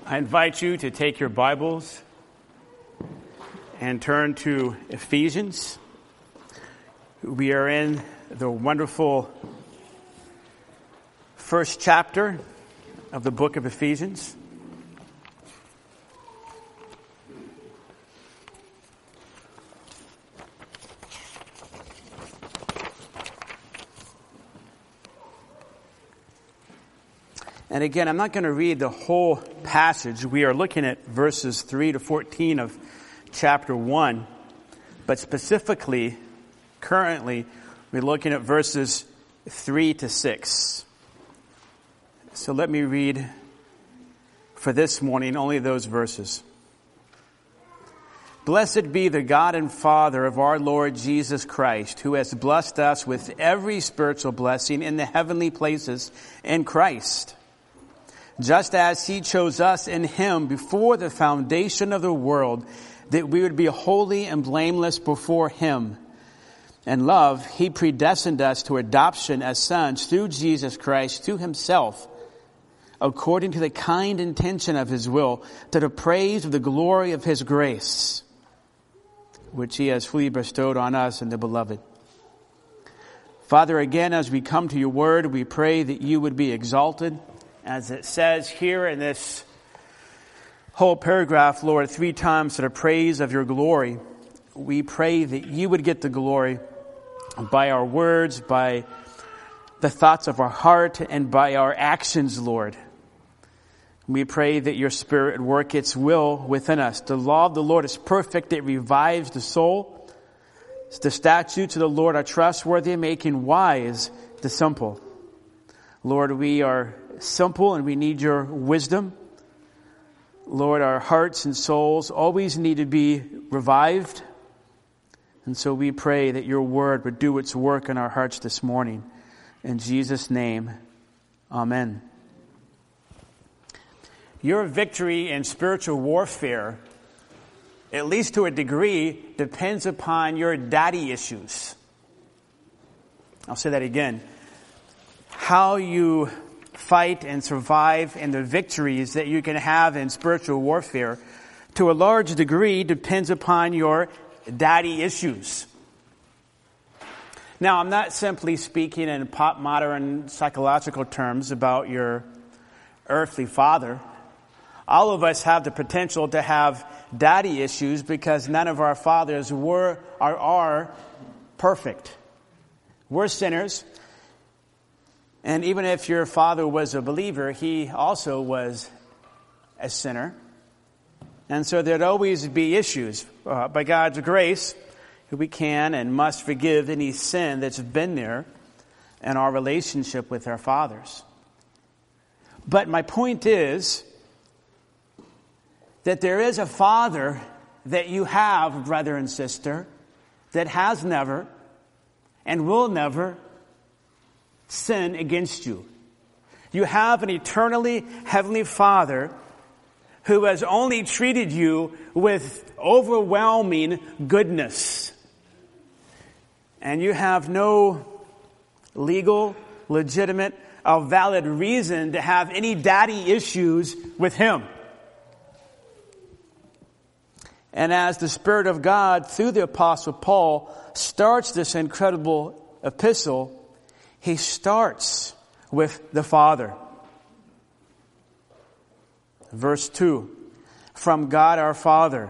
I invite you to take your Bibles and turn to Ephesians. We are in the wonderful first chapter of the book of Ephesians. And again, I'm not going to read the whole passage. We are looking at verses 3 to 14 of chapter 1. But specifically, currently, we're looking at verses 3 to 6. So let me read for this morning only those verses. Blessed be the God and Father of our Lord Jesus Christ, who has blessed us with every spiritual blessing in the heavenly places in Christ, just as he chose us in him before the foundation of the world, that we would be holy and blameless before him. In love, he predestined us to adoption as sons through Jesus Christ to himself, according to the kind intention of his will, to the praise of the glory of his grace, which he has freely bestowed on us in the beloved. Father, again, as we come to your word, we pray that you would be exalted. As it says here in this whole paragraph, Lord, 3 times to the praise of your glory, we pray that you would get the glory by our words, by the thoughts of our heart, and by our actions, Lord. We pray that your Spirit would work its will within us. The law of the Lord is perfect. It revives the soul. The statutes of the Lord are trustworthy, making wise the simple. Lord, we are simple and we need your wisdom. Lord, our hearts and souls always need to be revived. And so we pray that your word would do its work in our hearts this morning. In Jesus' name, amen. Your victory in spiritual warfare, at least to a degree, depends upon your daddy issues. I'll say that again. How you fight and survive and the victories that you can have in spiritual warfare, to a large degree, depends upon your daddy issues. Now, I'm not simply speaking in pop modern psychological terms about your earthly father. All of us have the potential to have daddy issues because none of our fathers are perfect. We're sinners. And even if your father was a believer, he also was a sinner. And so there'd always be issues. By God's grace, we can and must forgive any sin that's been there in our relationship with our fathers. But my point is that there is a father that you have, brother and sister, that has never and will never sin against you. You have an eternally heavenly Father who has only treated you with overwhelming goodness. And you have no legal, legitimate, or valid reason to have any daddy issues with him. And as the Spirit of God, through the Apostle Paul, starts this incredible epistle, he starts with the Father. Verse 2, from God our Father.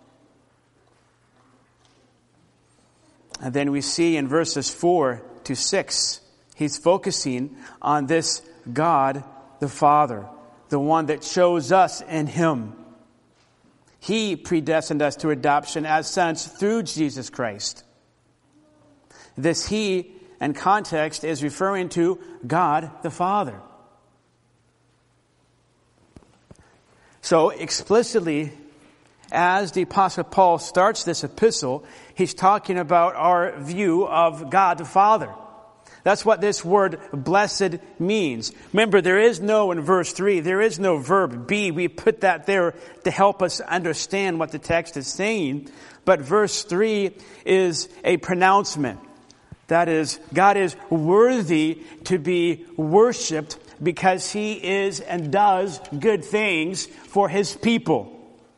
And then we see in verses 4 to 6, he's focusing on this God the Father, the one that chose us in him. He predestined us to adoption as sons through Jesus Christ. This he, in context, is referring to God the Father. So explicitly, as the Apostle Paul starts this epistle, he's talking about our view of God the Father. That's what this word blessed means. Remember, in verse 3, there is no verb be. We put that there to help us understand what the text is saying. But verse 3 is a pronouncement. That is, God is worthy to be worshipped because he is and does good things for his people.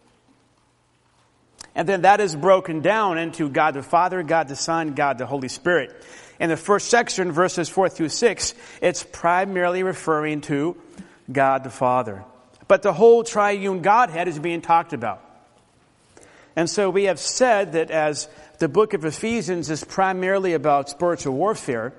And then that is broken down into God the Father, God the Son, God the Holy Spirit. In the first section, verses 4 through 6, it's primarily referring to God the Father. But the whole triune Godhead is being talked about. And so we have said that as the book of Ephesians is primarily about spiritual warfare,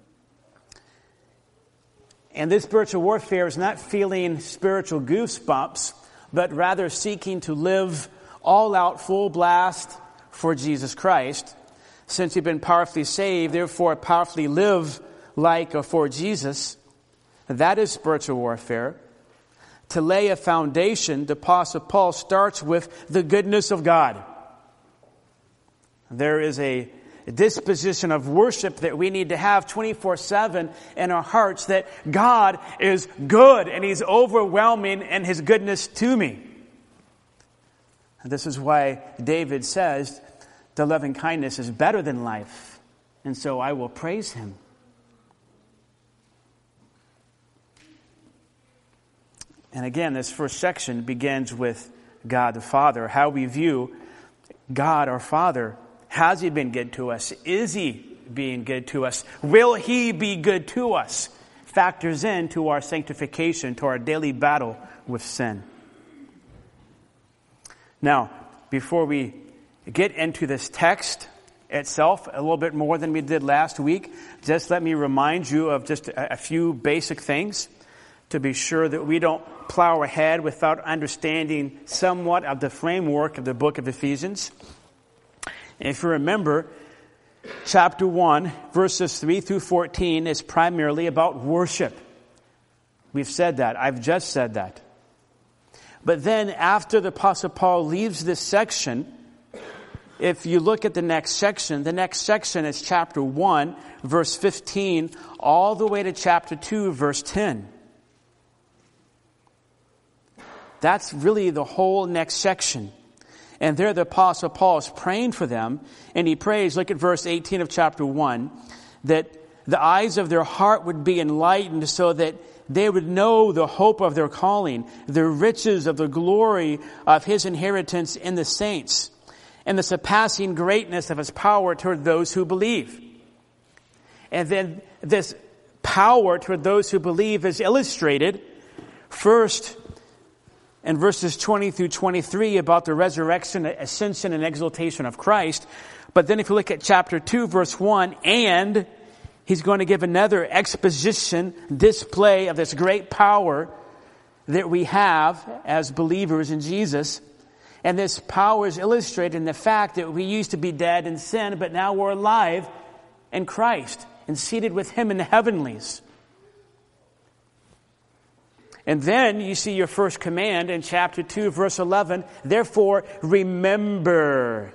and this spiritual warfare is not feeling spiritual goosebumps, but rather seeking to live all out, full blast for Jesus Christ. Since you've been powerfully saved, therefore powerfully live like or for Jesus. That is spiritual warfare. To lay a foundation, the Apostle Paul starts with the goodness of God. There is a disposition of worship that we need to have 24/7 in our hearts, that God is good and He's overwhelming in His goodness to me. And this is why David says, the loving kindness is better than life, and so I will praise Him. And again, this first section begins with God the Father, how we view God our Father. Has He been good to us? Is He being good to us? Will He be good to us? Factors into our sanctification, to our daily battle with sin. Now, before we get into this text itself a little bit more than we did last week, just let me remind you of just a few basic things to be sure that we don't plow ahead without understanding somewhat of the framework of the book of Ephesians. And if you remember, chapter 1, verses 3 through 14 is primarily about worship. We've said that. I've just said that. But then after the Apostle Paul leaves this section, if you look at the next section is chapter 1, verse 15, all the way to chapter 2, verse 10. That's really the whole next section. And there the Apostle Paul is praying for them, and he prays, look at verse 18 of chapter 1, that the eyes of their heart would be enlightened so that they would know the hope of their calling, the riches of the glory of His inheritance in the saints, and the surpassing greatness of His power toward those who believe. And then this power toward those who believe is illustrated first in verses 20 through 23 about the resurrection, ascension, and exaltation of Christ. But then if you look at chapter 2, verse 1, and he's going to give another exposition, display of this great power that we have as believers in Jesus. And this power is illustrated in the fact that we used to be dead in sin, but now we're alive in Christ and seated with Him in the heavenlies. And then you see your first command in chapter 2, verse 11, therefore remember.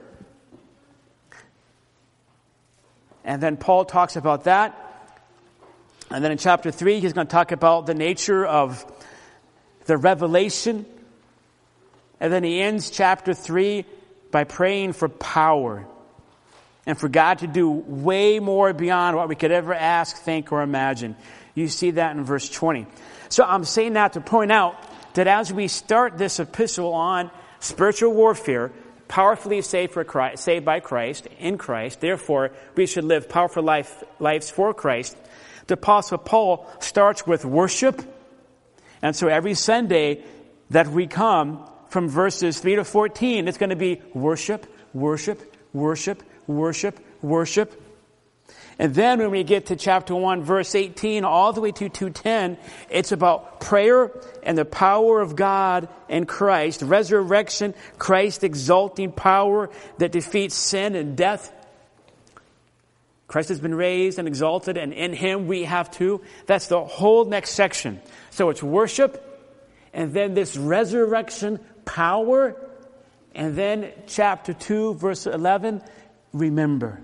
And then Paul talks about that. And then in chapter 3, he's going to talk about the nature of the revelation. And then he ends chapter 3 by praying for power and for God to do way more beyond what we could ever ask, think, or imagine. You see that in verse 20. So I'm saying that to point out that as we start this epistle on spiritual warfare, powerfully saved by Christ, in Christ, therefore we should live powerful lives for Christ, the Apostle Paul starts with worship. And so every Sunday that we come from verses 3 to 14, it's going to be worship, worship, worship, worship, worship. And then when we get to chapter 1, verse 18, all the way to 2:10, it's about prayer and the power of God in Christ, resurrection, Christ exalting power that defeats sin and death. Christ has been raised and exalted, and in Him we have too. That's the whole next section. So it's worship, and then this resurrection power, and then chapter 2, verse 11, remember.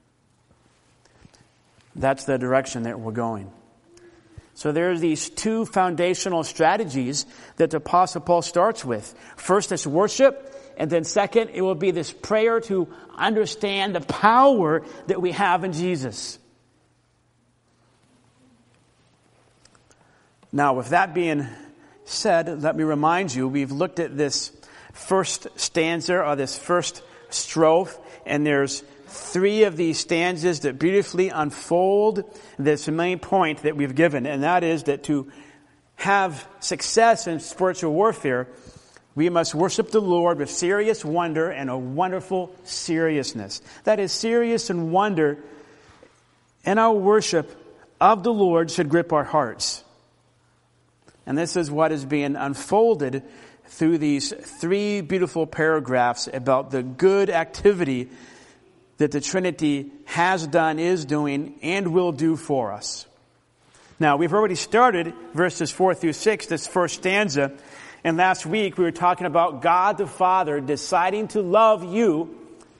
That's the direction that we're going. So there's these two foundational strategies that the Apostle Paul starts with. First is worship, and then second, it will be this prayer to understand the power that we have in Jesus. Now, with that being said, let me remind you, we've looked at this first stanza or this first strophe, and there's 3 of these stanzas that beautifully unfold this main point that we've given, and that is that to have success in spiritual warfare, we must worship the Lord with serious wonder and a wonderful seriousness. That is, serious and wonder in our worship of the Lord should grip our hearts. And this is what is being unfolded through these 3 beautiful paragraphs about the good activity that the Trinity has done, is doing, and will do for us. Now, we've already started verses 4 through 6, this first stanza. And last week we were talking about God the Father deciding to love you,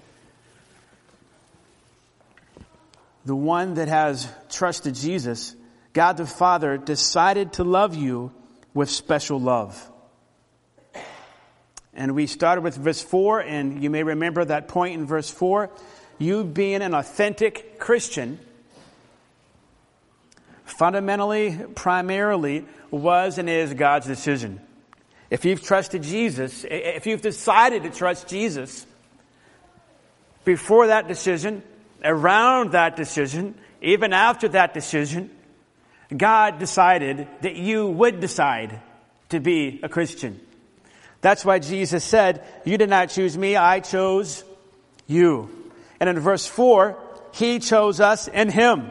the one that has trusted Jesus. God the Father decided to love you with special love. And we started with verse 4, and you may remember that point in verse 4. You being an authentic Christian, fundamentally, primarily, was and is God's decision. If you've trusted Jesus, if you've decided to trust Jesus, before that decision, around that decision, even after that decision, God decided that you would decide to be a Christian. That's why Jesus said, you did not choose me, I chose you. And in verse 4, He chose us in Him.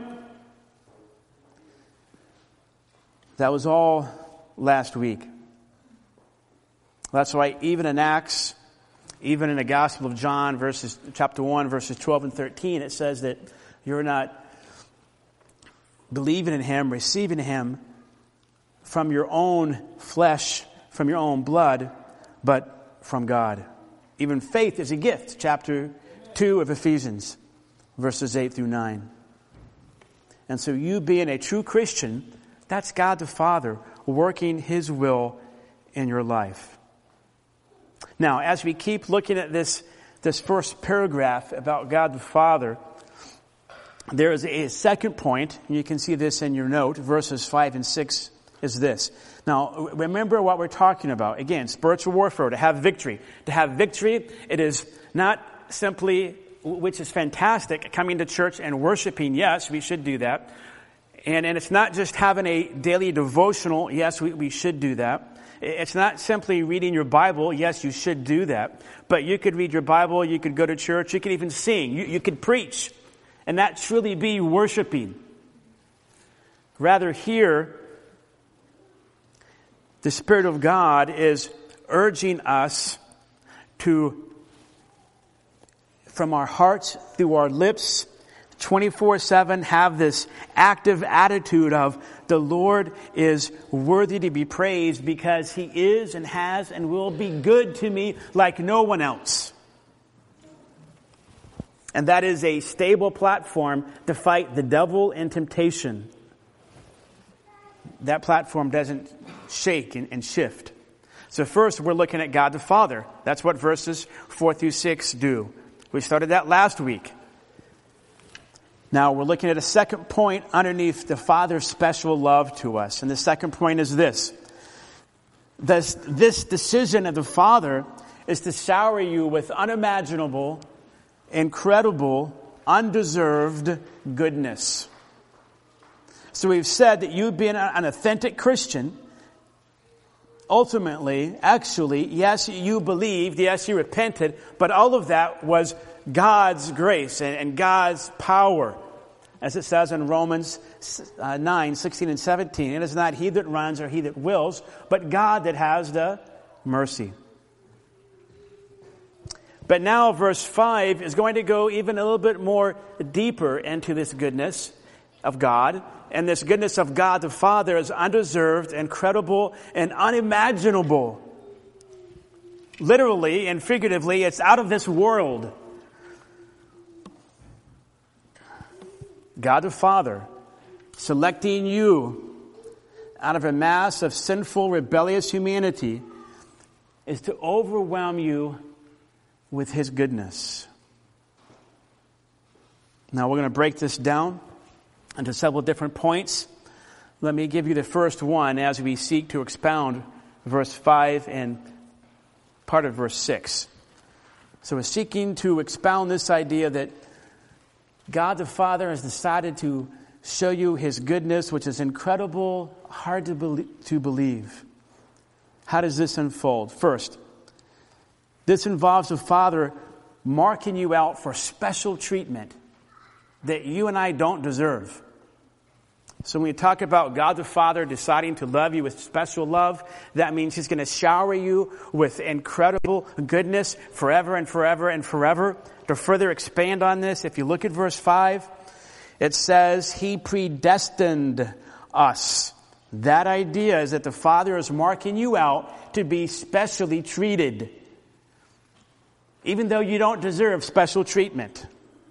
That was all last week. That's why even in Acts, even in the Gospel of John, chapter 1, verses 12 and 13, it says that you're not believing in Him, receiving Him from your own flesh, from your own blood, but from God. Even faith is a gift, chapter 2 of Ephesians, verses 8 through 9. And so you being a true Christian, that's God the Father working His will in your life. Now, as we keep looking at this first paragraph about God the Father, there is a second point, and you can see this in your note, verses 5 and 6 is this. Now, remember what we're talking about. Again, spiritual warfare, to have victory. To have victory, it is not simply, which is fantastic, coming to church and worshiping. Yes, we should do that. And it's not just having a daily devotional. Yes, we should do that. It's not simply reading your Bible. Yes, you should do that. But you could read your Bible, you could go to church, you could even sing, you could preach. And that truly be worshiping. Rather here, the Spirit of God is urging us to, from our hearts through our lips, 24/7, have this active attitude of the Lord is worthy to be praised because He is and has and will be good to me like no one else. And that is a stable platform to fight the devil and temptation. That platform doesn't shake and shift. So first, we're looking at God the Father. That's what verses 4 through 6 do. We started that last week. Now, we're looking at a second point underneath the Father's special love to us. And the second point is this. This decision of the Father is to shower you with unimaginable, incredible, undeserved goodness. So we've said that you being an authentic Christian, ultimately, actually, yes, you believed, yes, you repented, but all of that was God's grace and God's power. As it says in Romans 9, 16 and 17, it is not he that runs or he that wills, but God that has the mercy. But now verse 5 is going to go even a little bit more deeper into this goodness of God. And this goodness of God the Father is undeserved, incredible, and unimaginable. Literally and figuratively, it's out of this world. God the Father selecting you out of a mass of sinful, rebellious humanity is to overwhelm you with His goodness. Now we're going to break this down into several different points. Let me give you the first one as we seek to expound verse 5 and part of verse 6. So we're seeking to expound this idea that God the Father has decided to show you His goodness, which is incredible, hard to believe. How does this unfold? First, this involves the Father marking you out for special treatment that you and I don't deserve. So when we talk about God the Father deciding to love you with special love, that means He's going to shower you with incredible goodness forever and forever and forever. To further expand on this, if you look at verse 5, it says, He predestined us. That idea is that the Father is marking you out to be specially treated, even though you don't deserve special treatment.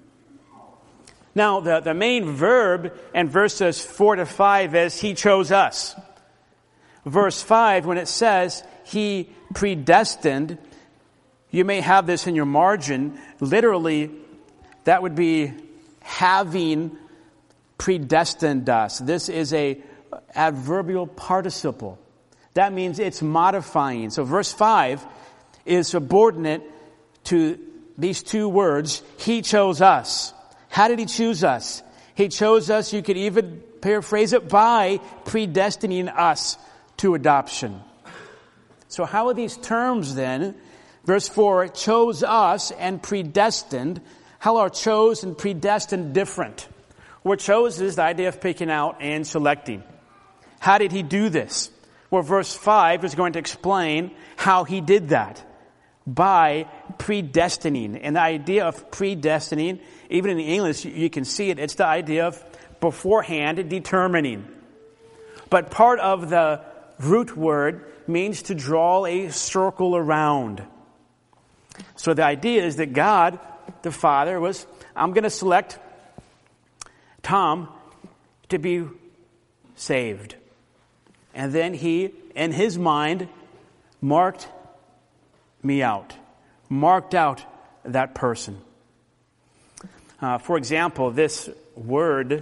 Now, the main verb in verses 4 to 5 is He chose us. Verse 5, when it says He predestined, you may have this in your margin. Literally, that would be having predestined us. This is a adverbial participle. That means it's modifying. So verse 5 is subordinate to these two words, He chose us. How did He choose us? He chose us, you could even paraphrase it, by predestining us to adoption. So how are these terms then? Verse 4, chose us and predestined. How are chose and predestined different? Well, chose is the idea of picking out and selecting. How did He do this? Well, verse 5 is going to explain how He did that. By predestining. And the idea of predestining, even in the English, you can see it. It's the idea of beforehand determining. But part of the root word means to draw a circle around. So the idea is that God, the Father, was, I'm going to select Tom to be saved. And then He, in His mind, marked me out. Marked out that person. For example, this word,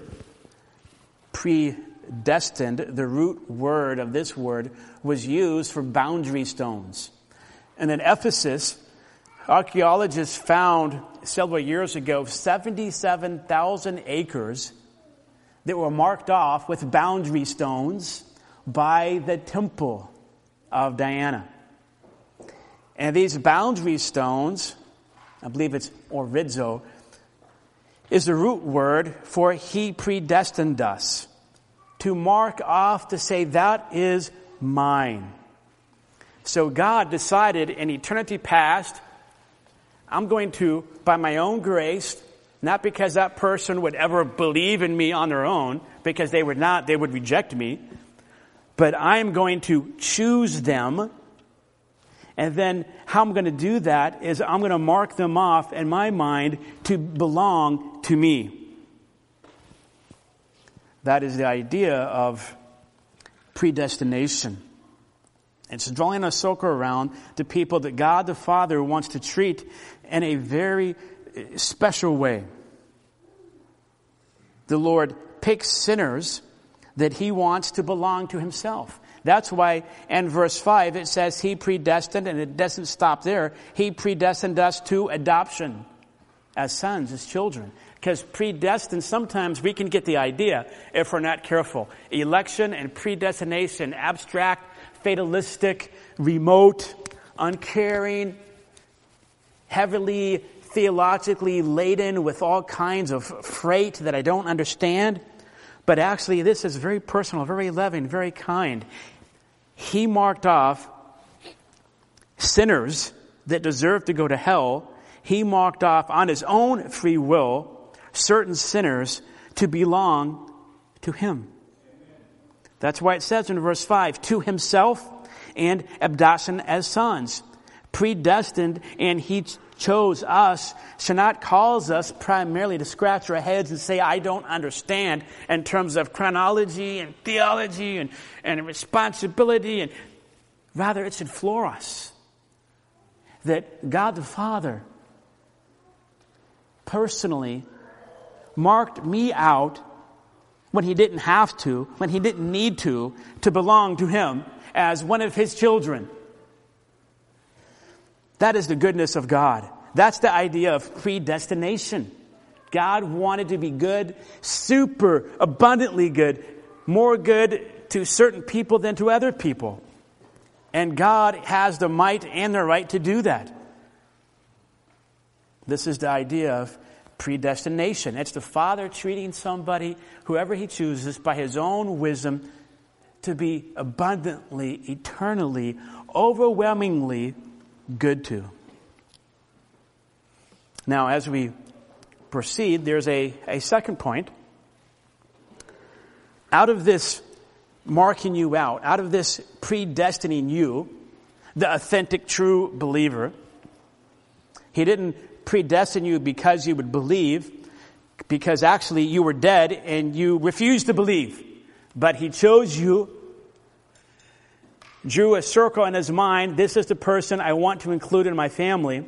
predestined, the root word of this word was used for boundary stones. And in Ephesus, archaeologists found several years ago 77,000 acres that were marked off with boundary stones by the temple of Diana. And these boundary stones, I believe it's orizo, is the root word for He predestined us. To mark off, to say, that is mine. So God decided in eternity past, I'm going to, by my own grace, not because that person would ever believe in me on their own, because they would not, they would reject me, but I'm going to choose them. And then how I'm going to do that is I'm going to mark them off in my mind to belong to me. That is the idea of predestination. It's drawing a circle around the people that God the Father wants to treat in a very special way. The Lord picks sinners that He wants to belong to Himself. That's why in verse 5 it says He predestined, and it doesn't stop there. He predestined us to adoption as sons, as children. Because predestined, sometimes we can get the idea, if we're not careful. Election and predestination, abstract, fatalistic, remote, uncaring, heavily theologically laden with all kinds of freight that I don't understand. But actually this is very personal, very loving, very kind. He marked off sinners that deserve to go to hell. He marked off on His own free will certain sinners to belong to Him. That's why it says in verse 5, to Himself and adoption as sons. Predestined, and He chose us, should not cause us primarily to scratch our heads and say, I don't understand in terms of chronology and theology and responsibility. And rather, it should floor us that God the Father personally marked me out when he didn't have to, when he didn't need to belong to him as one of his children. That is the goodness of God. That's the idea of predestination. God wanted to be good, super abundantly good, more good to certain people than to other people. And God has the might and the right to do that. This is the idea of predestination. It's the Father treating somebody, whoever he chooses, by his own wisdom, to be abundantly, eternally, overwhelmingly good to. Now, as we proceed, there's a second point. Out of this marking you out of this predestining you, the authentic, true believer, he didn't predestine you because you would believe, because actually you were dead and you refused to believe. But he chose you, drew a circle in his mind. This is the person I want to include in my family.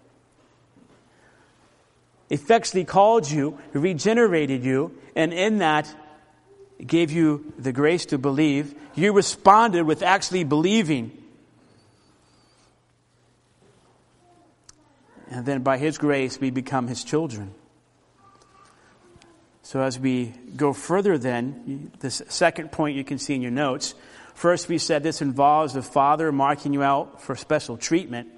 Effectually called you, regenerated you, and in that gave you the grace to believe. You responded with actually believing. And then by his grace, we become his children. So as we go further then, this second point you can see in your notes. First, we said this involves the Father marking you out for special treatment.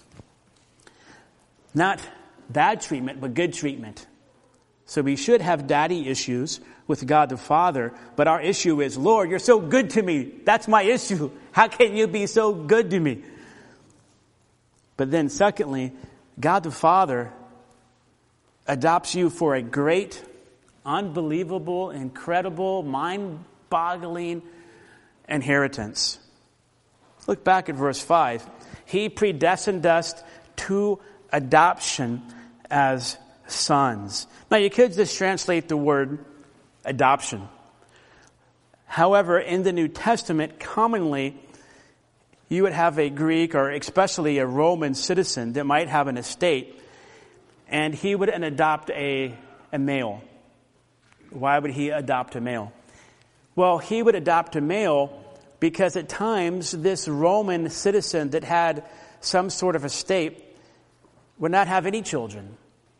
Not bad treatment, but good treatment. So we should have daddy issues with God the Father, but our issue is, Lord, you're so good to me. That's my issue. How can you be so good to me? But then secondly, God the Father adopts you for a great, unbelievable, incredible, mind-boggling inheritance. Look back at verse 5. He predestined us to adoption as sons. Now you could just translate the word adoption. However, in the New Testament, commonly you would have a Greek or especially a Roman citizen that might have an estate, and he would adopt a male. Why would he adopt a male? Well, he would adopt a male because at times this Roman citizen that had some sort of estate would not have any children.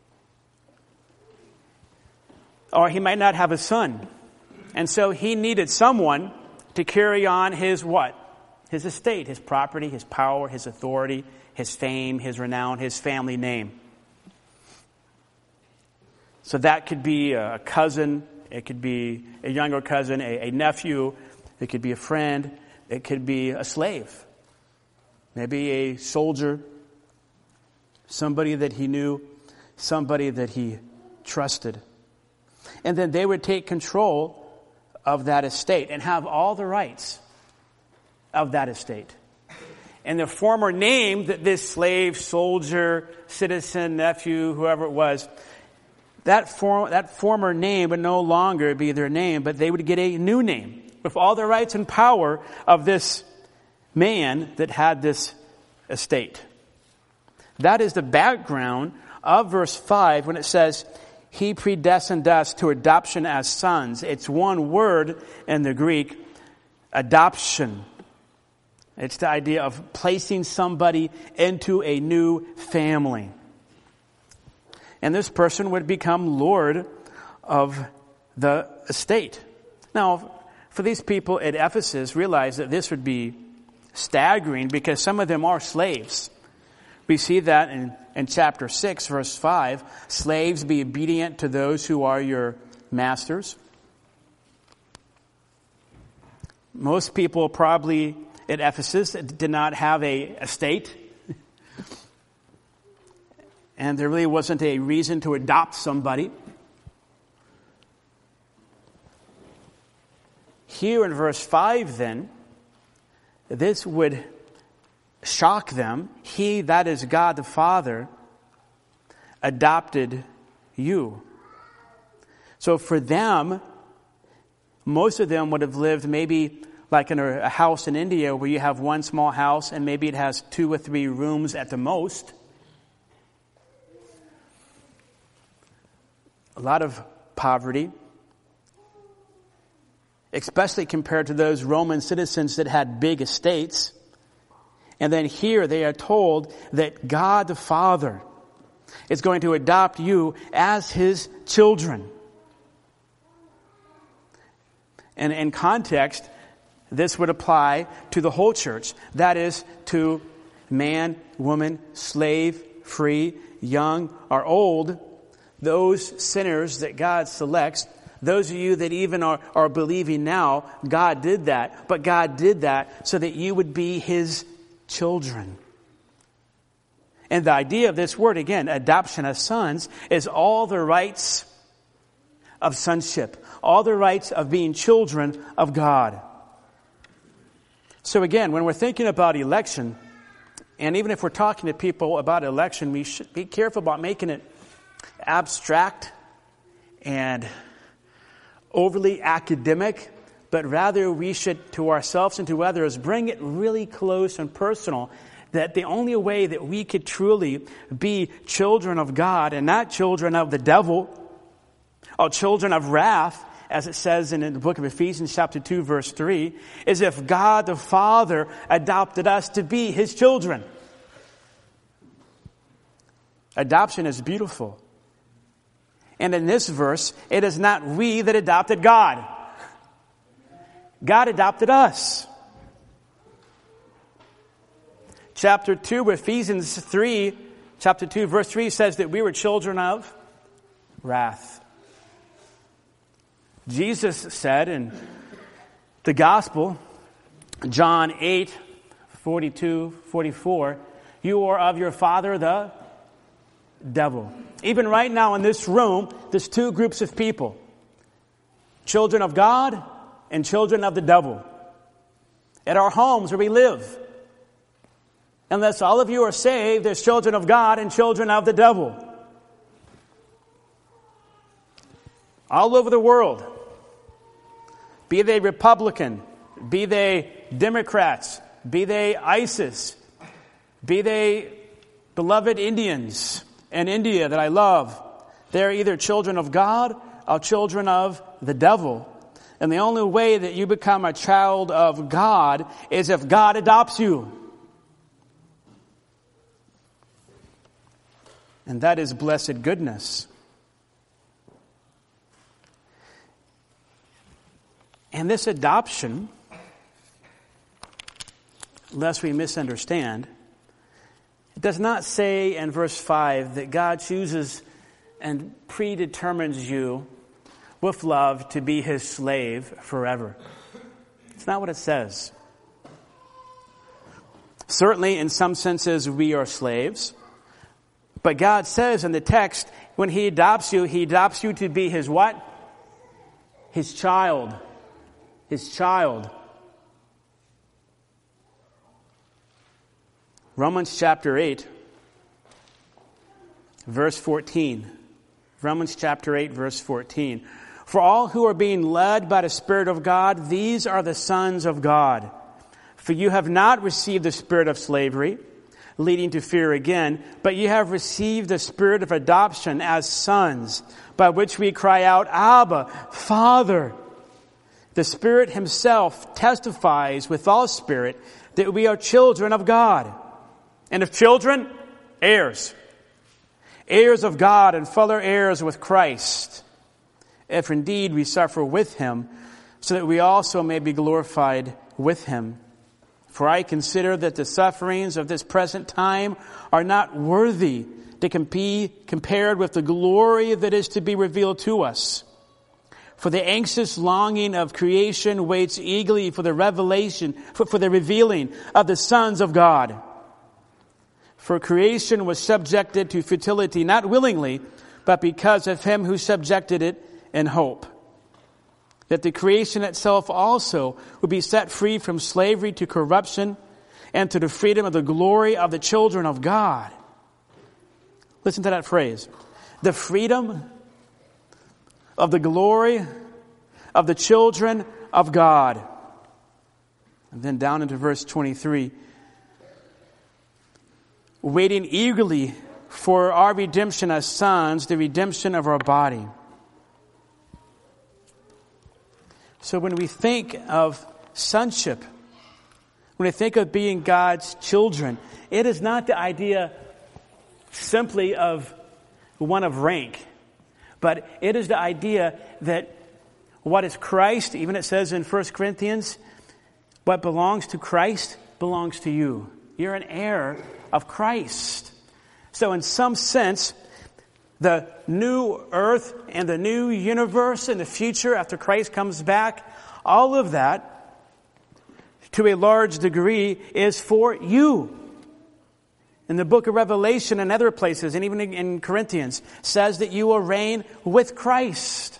Or he might not have a son. And so he needed someone to carry on his what? His estate, his property, his power, his authority, his fame, his renown, his family name. So that could be a cousin, it could be a younger cousin, a nephew, it could be a friend, it could be a slave, maybe a soldier, somebody that he knew, somebody that he trusted. And then they would take control of that estate and have all the rights of that estate. And the former name that this slave, soldier, citizen, nephew, whoever it was, that former name would no longer be their name, but they would get a new name with all the rights and power of this man that had this estate. That is the background of verse 5 when it says, He predestined us to adoption as sons. It's one word in the Greek, adoption. It's the idea of placing somebody into a new family. And this person would become Lord of the estate. Now, for these people at Ephesus, realize that this would be staggering because some of them are slaves. We see that in chapter 6, verse 5. Slaves, be obedient to those who are your masters. Most people probably at Ephesus did not have a estate. And there really wasn't a reason to adopt somebody. Here in verse 5 then, this would shock them. He, that is God the Father, adopted you. So for them, most of them would have lived maybe like in a house in India where you have one small house and maybe it has 2 or 3 rooms at the most. A lot of poverty. especially compared to those Roman citizens that had big estates. And then here they are told that God the Father is going to adopt you as his children. And in context, this would apply to the whole church. That is, to man, woman, slave, free, young, or old, those sinners that God selects. Those of you that even are believing now, God did that. But God did that so that you would be his children. And the idea of this word, again, adoption as sons, is all the rights of sonship. All the rights of being children of God. So again, when we're thinking about election, and even if we're talking to people about election, we should be careful about making it abstract and overly academic, but rather we should, to ourselves and to others, bring it really close and personal, that the only way that we could truly be children of God and not children of the devil or children of wrath, as it says in the book of Ephesians chapter 2 verse 3, is if God the Father adopted us to be his children. Adoption is beautiful. And in this verse, it is not we that adopted God. God adopted us. Chapter 2, Ephesians 3, chapter 2 verse 3 says that we were children of wrath. Jesus said in the gospel, John 8, 42, 44, you are of your father the devil. Even right now in this room, there's two groups of people. Children of God and children of the devil. At our homes where we live. Unless all of you are saved, there's children of God and children of the devil. All over the world. Be they Republican, be they Democrats, be they ISIS, be they beloved Indians in India that I love. They're either children of God or children of the devil. And the only way that you become a child of God is if God adopts you. And that is blessed goodness. And this adoption, lest we misunderstand, it does not say in verse 5 that God chooses and predetermines you with love to be his slave forever. It's not what it says. Certainly, in some senses, we are slaves. But God says in the text, when he adopts you to be his what? His child. His child. Romans chapter 8, verse 14. Romans chapter 8, verse 14. For all who are being led by the Spirit of God, these are the sons of God. For you have not received the spirit of slavery, leading to fear again, but you have received the spirit of adoption as sons, by which we cry out, Abba, Father. The Spirit himself testifies with all spirit that we are children of God. And if children, heirs. Heirs of God and fellow heirs with Christ. If indeed we suffer with him, so that we also may be glorified with him. For I consider that the sufferings of this present time are not worthy to be compared with the glory that is to be revealed to us. For the anxious longing of creation waits eagerly for the revelation, for the revealing of the sons of God. For creation was subjected to futility, not willingly, but because of him who subjected it in hope. That the creation itself also would be set free from slavery to corruption and to the freedom of the glory of the children of God. Listen to that phrase. The freedom of the glory of the children of God. And then down into verse 23. Waiting eagerly for our redemption as sons, the redemption of our body. So when we think of sonship, when we think of being God's children, it is not the idea simply of one of rank, but it is the idea that what is Christ, even it says in 1 Corinthians, what belongs to Christ belongs to you. You're an heir of Christ. So in some sense, the new earth and the new universe in the future after Christ comes back, all of that, to a large degree, is for you. In the book of Revelation and other places, and even in Corinthians, says that you will reign with Christ.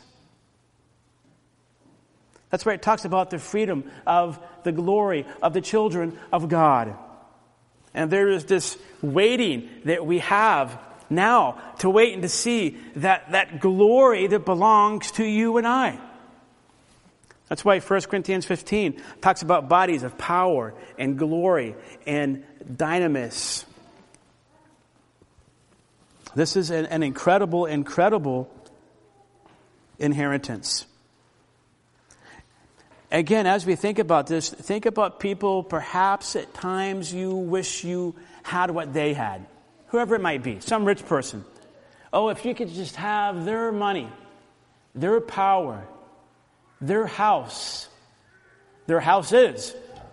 That's where it talks about the freedom of the glory of the children of God. And there is this waiting that we have now to wait and to see that glory that belongs to you and I. That's why 1 Corinthians 15 talks about bodies of power and glory and dynamis. This is an incredible inheritance. Again, as we think about this, think about people perhaps at times you wish you had what they had. Whoever it might be, some rich person. Oh, if you could just have their money, their power, their house. Their houses.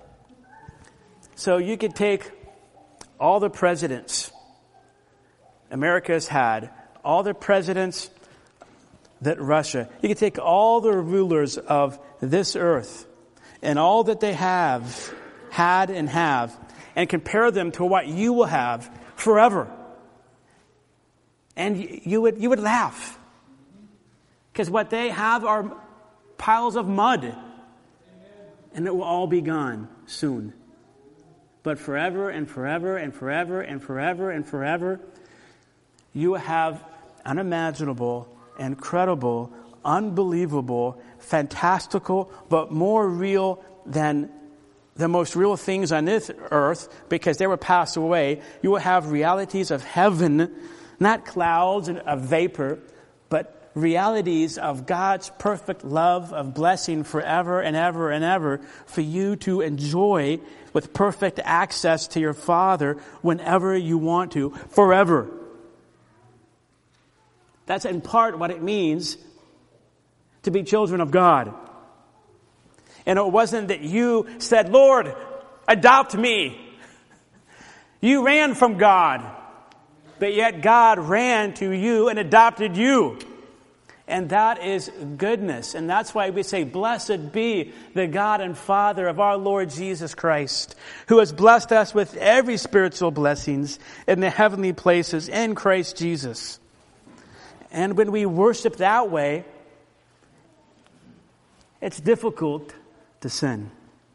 So you could take all the presidents America has had, all the presidents that Russia, you could take all the rulers of this earth and all that they have, had and have, and compare them to what you will have forever. And you would laugh. Because what they have are piles of mud. And it will all be gone soon. But forever and forever and forever and forever and forever, you have unimaginable, incredible, unbelievable, fantastical, but more real than the most real things on this earth, because they will pass away. You will have realities of heaven, not clouds and of vapor, but realities of God's perfect love, of blessing forever and ever and ever, for you to enjoy with perfect access to your Father whenever you want to, forever. That's in part what it means to be children of God. And it wasn't that you said, Lord, adopt me. You ran from God. But yet God ran to you and adopted you. And that is goodness. And that's why we say, blessed be the God and Father of our Lord Jesus Christ, who has blessed us with every spiritual blessings in the heavenly places in Christ Jesus. And when we worship that way, it's difficult to sin.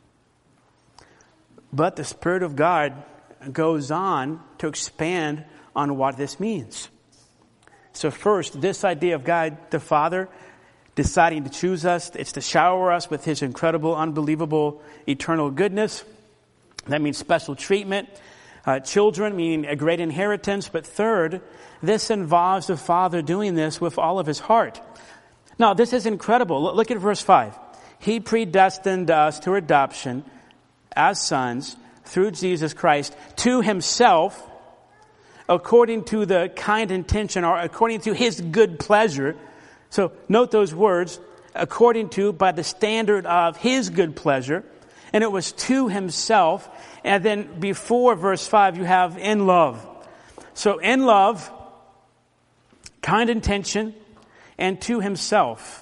But the Spirit of God goes on to expand on what this means. So first, this idea of God the Father deciding to choose us, it's to shower us with His incredible, unbelievable, eternal goodness. That means special treatment. Children, meaning a great inheritance. But third, this involves the Father doing this with all of His heart. Now, this is incredible. Look at verse 5. He predestined us to adoption as sons through Jesus Christ to Himself, according to the kind intention, or according to His good pleasure. So note those words, according to, by the standard of His good pleasure. And it was to Himself. And then before verse 5, you have in love. So in love, kind intention, and to Himself.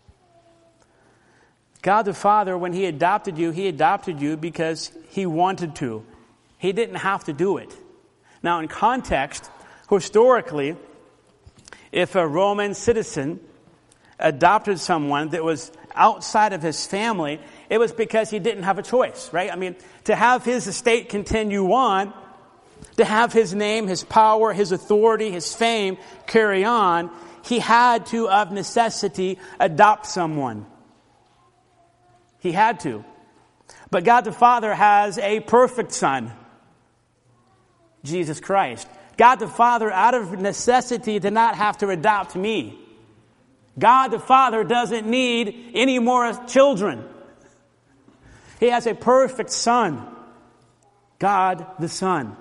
God the Father, when He adopted you because He wanted to. He didn't have to do it. Now, in context, historically, if a Roman citizen adopted someone that was outside of his family, it was because he didn't have a choice, right? I mean, to have his estate continue on, to have his name, his power, his authority, his fame carry on, he had to, of necessity, adopt someone. He had to. But God the Father has a perfect Son, Jesus Christ. God the Father, out of necessity, did not have to adopt me. God the Father doesn't need any more children. He has a perfect Son, God the Son.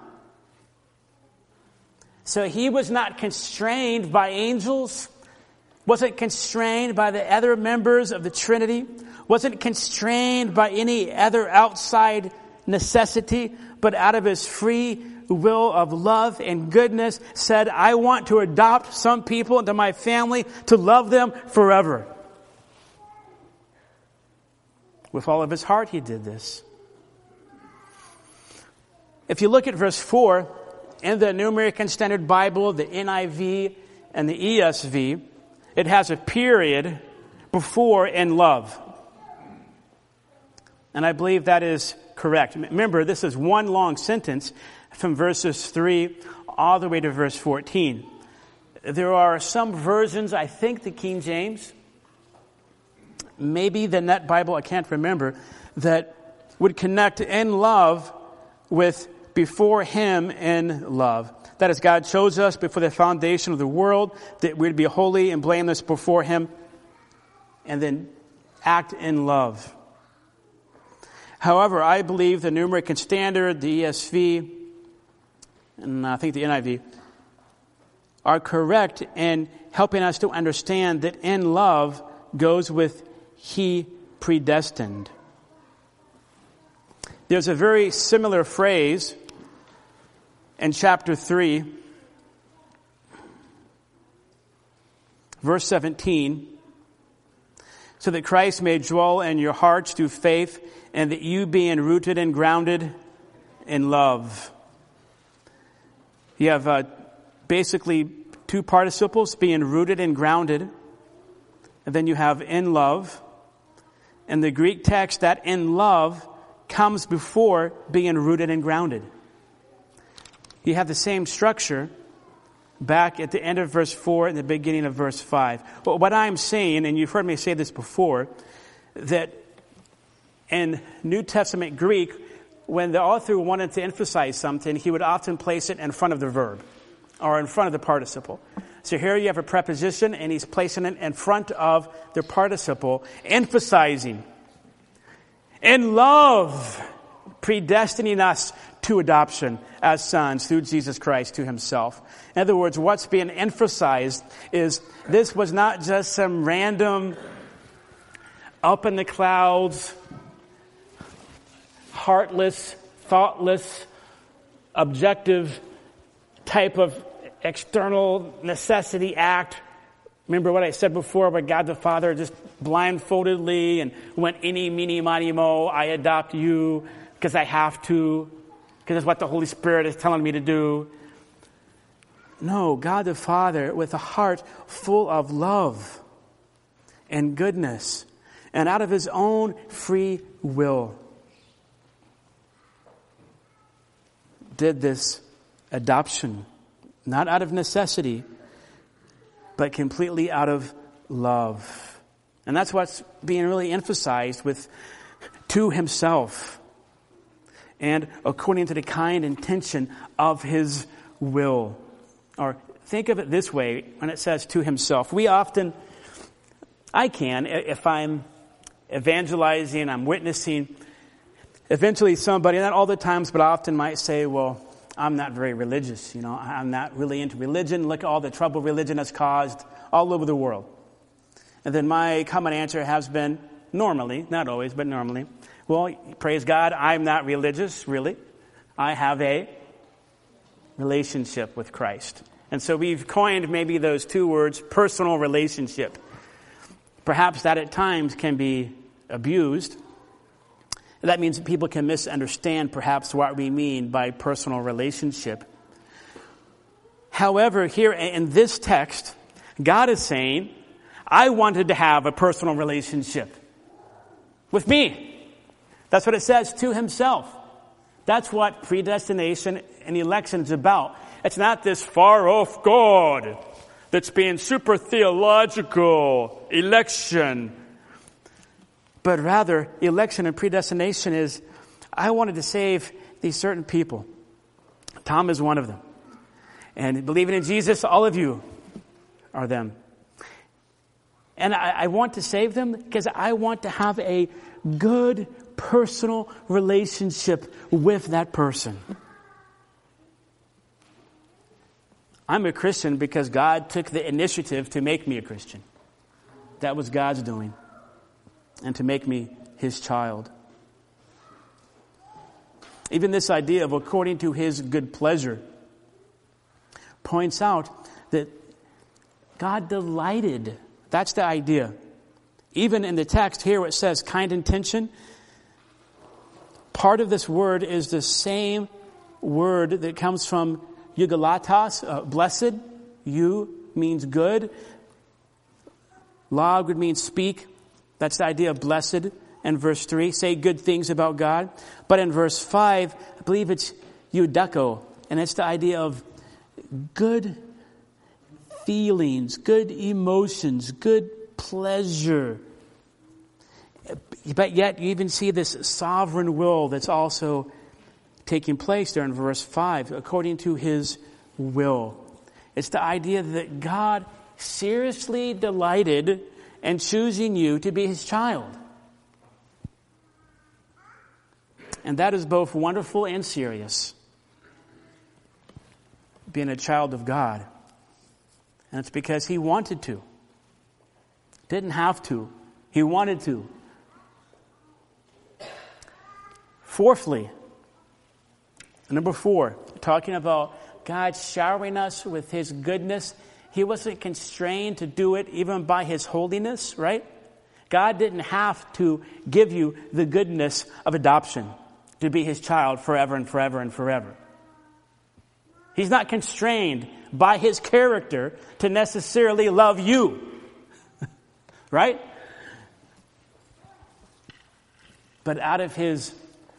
So he was not constrained by angels, wasn't constrained by the other members of the Trinity, wasn't constrained by any other outside necessity, but out of his free will of love and goodness said, I want to adopt some people into my family to love them forever. With all of his heart, he did this. If you look at verse 4, in the New American Standard Bible, the NIV, and the ESV, it has a period before "in love." And I believe that is correct. Remember, this is one long sentence from verses 3 all the way to verse 14. There are some versions, I think the King James, maybe the Net Bible, I can't remember, that would connect "in love" with "before him in love." That is, God chose us before the foundation of the world that we'd be holy and blameless before him, and then act in love. However, I believe the New American Standard, the ESV, and I think the NIV, are correct in helping us to understand that "in love" goes with "he predestined." There's a very similar phrase in chapter 3, verse 17, so that Christ may dwell in your hearts through faith, and that you being rooted and grounded in love. You have basically two participles, being rooted and grounded, and then you have "in love." In the Greek text, that "in love" comes before being rooted and grounded. You have the same structure back at the end of verse 4 and the beginning of verse 5. But what I'm saying, and you've heard me say this before, that in New Testament Greek, when the author wanted to emphasize something, he would often place it in front of the verb or in front of the participle. So here you have a preposition, and he's placing it in front of the participle, emphasizing, "in love, predestining us to adoption as sons through Jesus Christ to himself." In other words, what's being emphasized is this was not just some random, up in the clouds, heartless, thoughtless, objective type of external necessity act. Remember what I said before, where God the Father just blindfoldedly and went "eeny, meeny, miny, mo, I adopt you because I have to, because that's what the Holy Spirit is telling me to do." No, God the Father with a heart full of love and goodness, and out of his own free will, did this adoption, not out of necessity, but completely out of love. And that's what's being really emphasized with "to himself," and according to the kind intention of his will. Or think of it this way when it says "to himself." We often, if I'm evangelizing, I'm witnessing, eventually somebody, not all the times, but often might say, "Well, I'm not very religious, I'm not really into religion. Look at all the trouble religion has caused all over the world." And then my common answer has been, normally, not always, but normally, "Well, praise God, I'm not religious, really. I have a relationship with Christ." And so we've coined maybe those two words, personal relationship. Perhaps that at times can be abused. That means that people can misunderstand perhaps what we mean by personal relationship. However, here in this text, God is saying, I wanted to have a personal relationship with me. That's what it says, "to himself." That's what predestination and election is about. It's not this far-off God that's being super theological, election. But rather, election and predestination is, I wanted to save these certain people. Tom is one of them. And believing in Jesus, all of you are them. And I want to save them because I want to have a good personal relationship with that person. I'm a Christian because God took the initiative to make me a Christian. That was God's doing. And to make me his child. Even this idea of according to his good pleasure points out that God delighted. That's the idea. Even in the text here it says kind intention. Part of this word is the same word that comes from eugalatos, blessed. Eu means good. Log would mean speak. That's the idea of blessed. In verse 3, say good things about God. But in verse 5, I believe it's eudeko. And it's the idea of good feelings, good emotions, good pleasure. But yet you even see this sovereign will that's also taking place there in verse 5, according to his will. It's the idea that God seriously delighted in choosing you to be his child. And that is both wonderful and serious. Being a child of God. And it's because he wanted to. Didn't have to. He wanted to. Fourthly, number 4, talking about God showering us with his goodness. He wasn't constrained to do it even by his holiness, right? God didn't have to give you the goodness of adoption to be his child forever and forever and forever. He's not constrained by his character to necessarily love you. Right? But out of his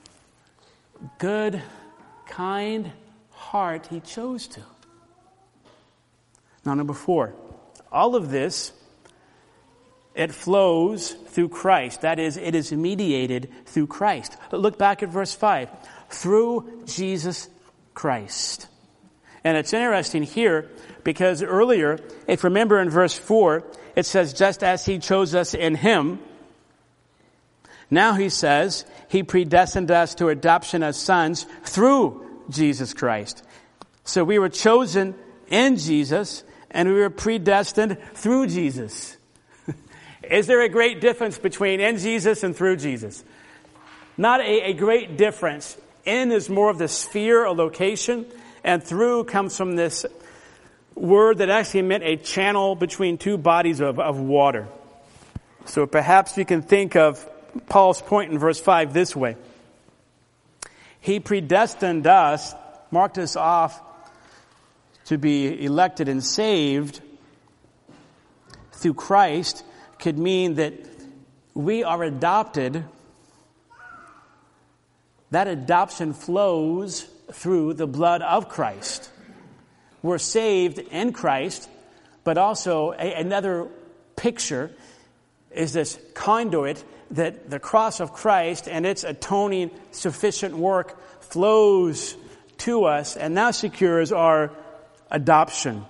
good, kind heart, he chose to. Now, number 4, all of this, it flows through Christ. That is, it is mediated through Christ. But look back at verse 5. Through Jesus Christ. And it's interesting here because earlier, if you remember in verse 4, it says, just as he chose us in him. Now he says, he predestined us to adoption as sons through Jesus Christ. So we were chosen in Jesus and we were predestined through Jesus. Is there a great difference between in Jesus and through Jesus? Not a great difference. In is more of the sphere or location, and through comes from this word that actually meant a channel between two bodies of water. So perhaps you can think of Paul's point in verse 5 this way. He predestined us, marked us off to be elected and saved through Christ, could mean that we are adopted. That adoption flows through the blood of Christ. We're saved in Christ, but also another picture is this conduit that the cross of Christ and its atoning sufficient work flows to us and now secures our adoption.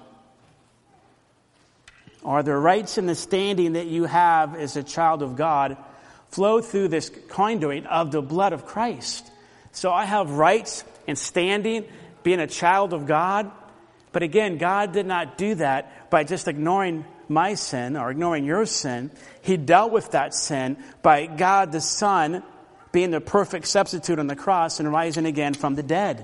Or the rights and the standing that you have as a child of God flow through this conduit of the blood of Christ. So I have rights and standing being a child of God. But again, God did not do that by just ignoring my sin or ignoring your sin. He dealt with that sin by God the Son being the perfect substitute on the cross and rising again from the dead.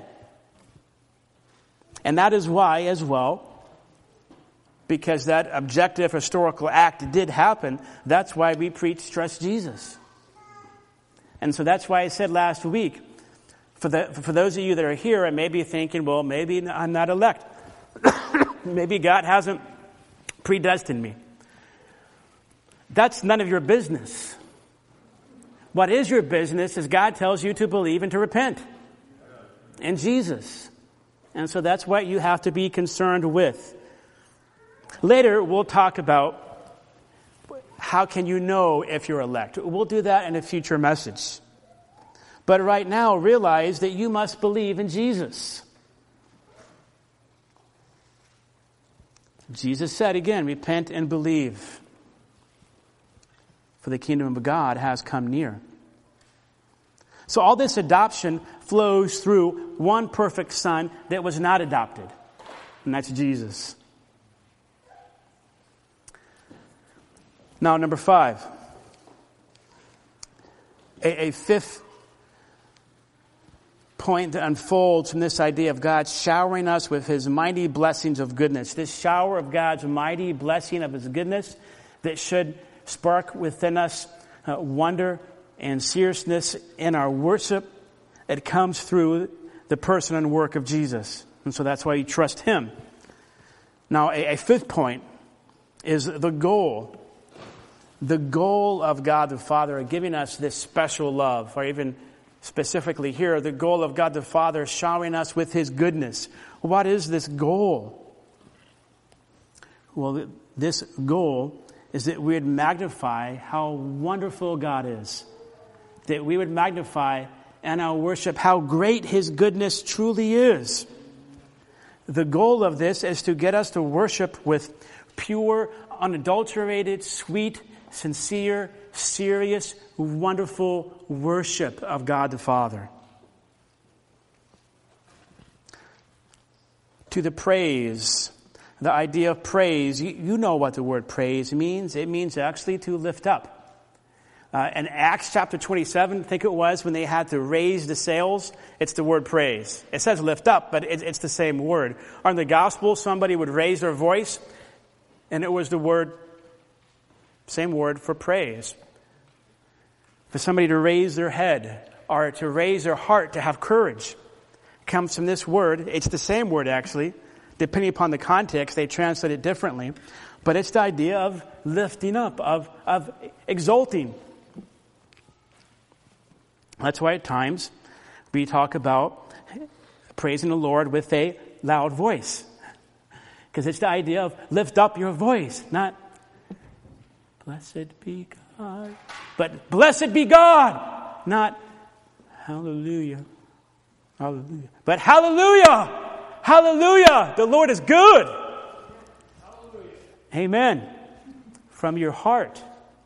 And that is why as well, because that objective historical act did happen, that's why we preach trust Jesus. And so that's why I said last week, for those of you that are here and maybe thinking, well, maybe I'm not elect. Maybe God hasn't predestined me. That's none of your business. What is your business is God tells you to believe and to repent in Jesus. And so that's what you have to be concerned with. Later, we'll talk about how can you know if you're elect. We'll do that in a future message. But right now, realize that you must believe in Jesus. Jesus said again, repent and believe. for the kingdom of God has come near. So all this adoption flows through one perfect Son that was not adopted, and that's Jesus. Now, number 5. A fifth point that unfolds from this idea of God showering us with His mighty blessings of goodness. This shower of God's mighty blessing of His goodness that should spark within us wonder and seriousness in our worship. It comes through the person and work of Jesus. And so that's why you trust Him. Now, a fifth point is the goal. The goal of God the Father giving us this special love, or even specifically here, the goal of God the Father showering us with His goodness. What is this goal? Well, this goal is that we would magnify how wonderful God is. That we would magnify in our worship how great His goodness truly is. The goal of this is to get us to worship with pure, unadulterated, sweet, sincere, serious, wonderful worship of God the Father. To the praise, the idea of praise, you know what the word praise means. It means actually to lift up. In Acts chapter 27, I think it was, when they had to raise the sails, it's the word praise. It says lift up, but it's the same word. Or in the gospel, somebody would raise their voice, and it was the word, same word for praise. For somebody to raise their head or to raise their heart, to have courage, comes from this word. It's the same word, actually. Depending upon the context, they translate it differently. But it's the idea of lifting up, of exulting. That's why at times we talk about praising the Lord with a loud voice. Because it's the idea of lift up your voice, not blessed be God. But blessed be God, not hallelujah. Hallelujah. But hallelujah! Hallelujah! The Lord is good. Hallelujah. Amen. From your heart.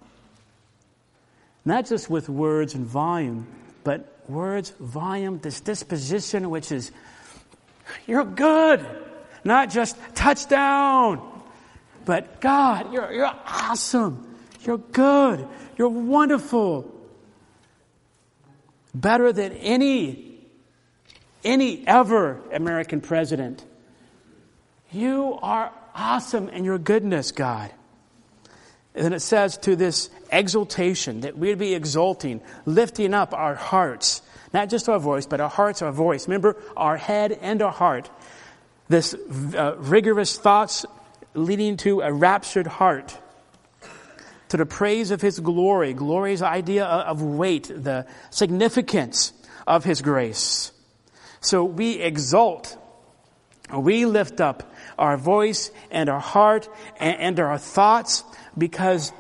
Not just with words and volume, but words, volume, this disposition which is, you're good. Not just touchdown. But God, you're awesome. You're good. You're wonderful. Better than any ever American president. You are awesome in your goodness, God. And then it says to this exaltation, that we'd be exalting, lifting up our hearts. Not just our voice, but our hearts, our voice. Remember, our head and our heart. This rigorous thoughts leading to a raptured heart. To the praise of His glory. Glory is the idea of weight, the significance of His grace. So we exalt, we lift up our voice and our heart and our thoughts because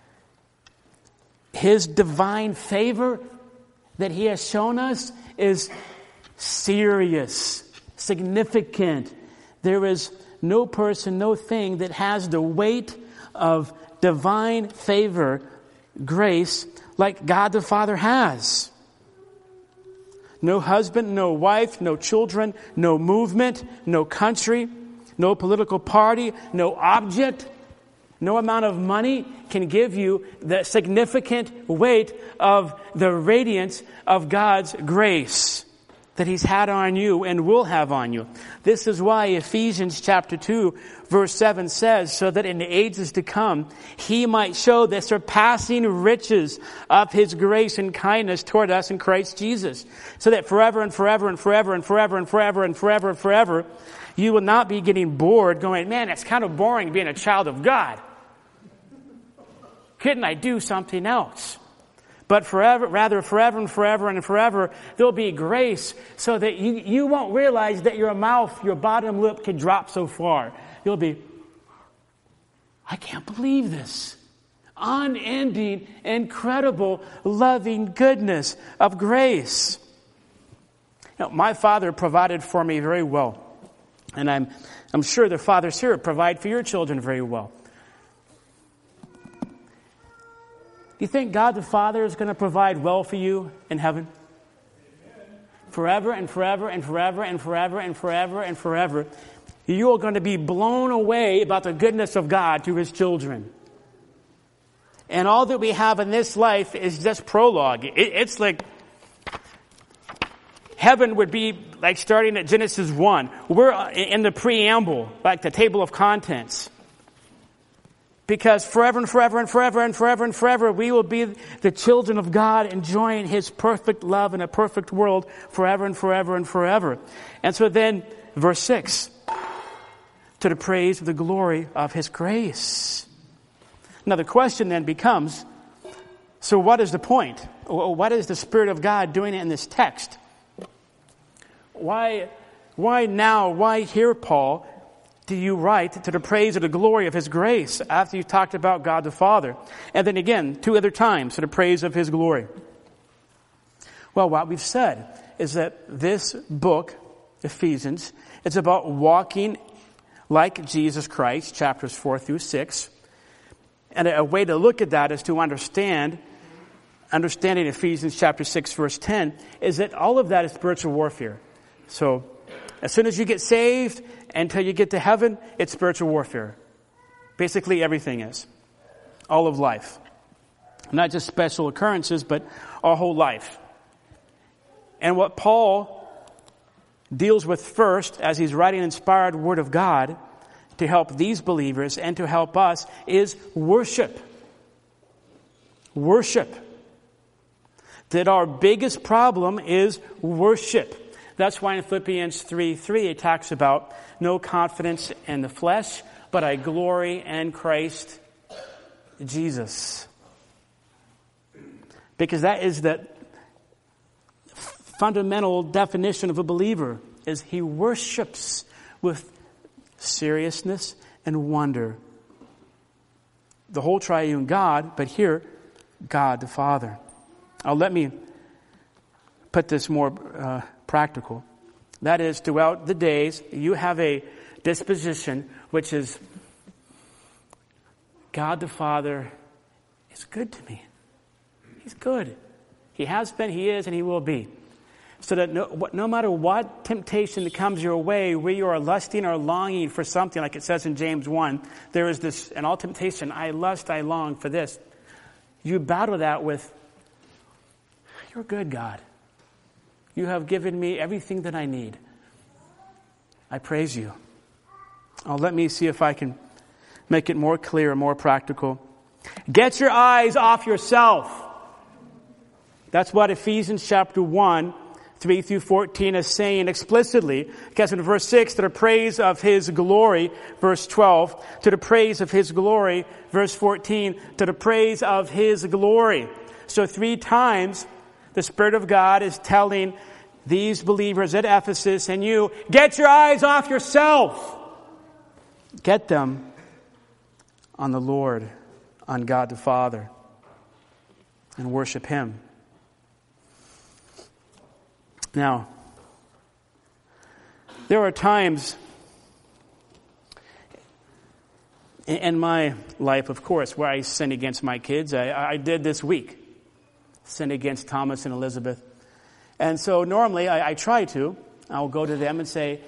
His divine favor that He has shown us is serious, significant. There is no person, no thing that has the weight of divine favor, grace, like God the Father has. No husband, no wife, no children, no movement, no country, no political party, no object, no amount of money can give you the significant weight of the radiance of God's grace that He's had on you and will have on you. This is why Ephesians chapter 2 verse 7 says, so that in the ages to come, He might show the surpassing riches of His grace and kindness toward us in Christ Jesus. So that forever and forever and forever and forever and forever and forever and forever, you will not be getting bored going, man, it's kind of boring being a child of God. Couldn't I do something else? But forever and forever, there'll be grace so that you won't realize that your mouth, your bottom lip can drop so far. You'll be, I can't believe this. Unending, incredible, loving goodness of grace. Now, my Father provided for me very well. And I'm sure the fathers here provide for your children very well. Do you think God the Father is going to provide well for you in heaven? Forever and forever and forever and forever and forever and forever. You are going to be blown away about the goodness of God to His children. And all that we have in this life is just prologue. It's like heaven would be like starting at Genesis 1. We're in the preamble, like the table of contents. Because forever and forever and forever and forever and forever, we will be the children of God enjoying His perfect love in a perfect world forever and forever and forever. And so then, verse 6, to the praise of the glory of His grace. Now the question then becomes, so what is the point? What is the Spirit of God doing in this text? Why now? Why here, Paul? Do you write to the praise of the glory of His grace after you've talked about God the Father? And then again, 2 other times to the praise of His glory. Well, what we've said is that this book, Ephesians, it's about walking like Jesus Christ, chapters 4 through 6. And a way to look at that is to understanding Ephesians chapter 6, verse 10, is that all of that is spiritual warfare. So, as soon as you get saved, until you get to heaven, it's spiritual warfare. Basically, everything is. All of life. Not just special occurrences, but our whole life. And what Paul deals with first, as he's writing inspired Word of God, to help these believers and to help us, is worship. Worship. That our biggest problem is worship. That's why in Philippians 3:3 it talks about no confidence in the flesh, but I glory in Christ Jesus. Because that is the fundamental definition of a believer, is he worships with seriousness and wonder. The whole triune God, but here, God the Father. Now let me put this more practical. That is, throughout the days, you have a disposition which is, God the Father is good to me. He's good. He has been, He is, and He will be. So that no matter what temptation that comes your way, where you are lusting or longing for something, like it says in James 1, there is this, in all temptation, I lust, I long for this. You battle that with, you're good, God. You have given me everything that I need. I praise you. Let me see if I can make it more clear and more practical. Get your eyes off yourself. That's what Ephesians chapter 1, 3 through 14 is saying explicitly. Because in verse 6, to the praise of His glory, verse 12, to the praise of His glory, verse 14, to the praise of His glory. So 3 times the Spirit of God is telling these believers at Ephesus and you, get your eyes off yourself. Get them on the Lord, on God the Father, and worship Him. Now, there are times in my life, of course, where I sin against my kids. I did this week. Sin against Thomas and Elizabeth. And so normally I try to. I'll go to them and say,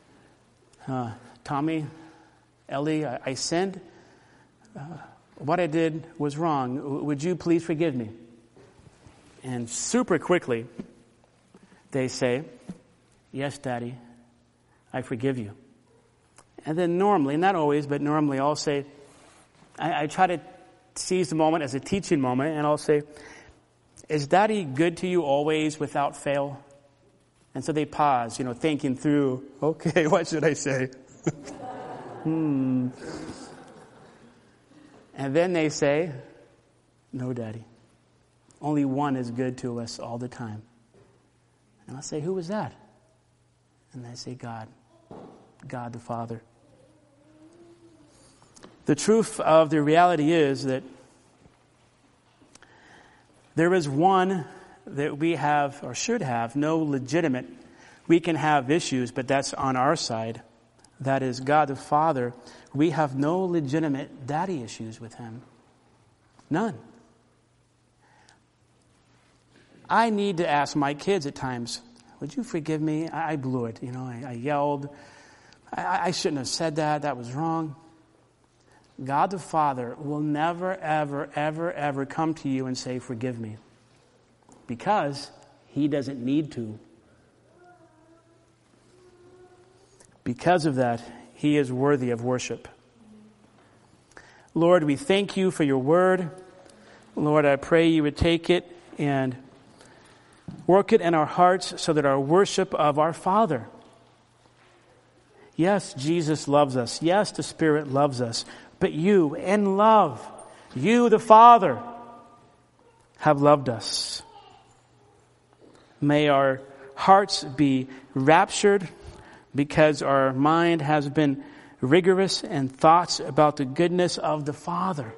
Tommy, Ellie, I sinned. What I did was wrong. Would you please forgive me? And super quickly, they say, yes, Daddy, I forgive you. And then normally, not always, but normally I'll say, I try to seize the moment as a teaching moment, and I'll say, is Daddy good to you always without fail? And so they pause, thinking through, okay, what should I say? And then they say, no, Daddy. Only one is good to us all the time. And I'll say, who was that? And they say, God the Father. The truth of the reality is that there is one that we have, or should have, no legitimate. We can have issues, but that's on our side. That is God the Father. We have no legitimate daddy issues with Him. None. I need to ask my kids at times, would you forgive me? I blew it. I yelled. I shouldn't have said that. That was wrong. God the Father will never, ever, ever, ever come to you and say, forgive me. Because he doesn't need to. Because of that, he is worthy of worship. Lord, we thank you for your word. Lord, I pray you would take it and work it in our hearts so that our worship of our Father. Yes, Jesus loves us. Yes, the Spirit loves us. But you, in love, you, the Father, have loved us. May our hearts be raptured because our mind has been rigorous in thoughts about the goodness of the Father.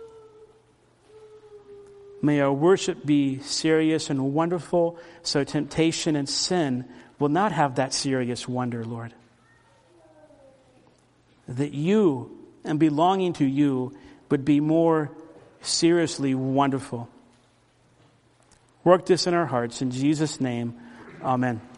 May our worship be serious and wonderful, so temptation and sin will not have that serious wonder, Lord. That you and belonging to you would be more seriously wonderful. Work this in our hearts. In Jesus' name, amen.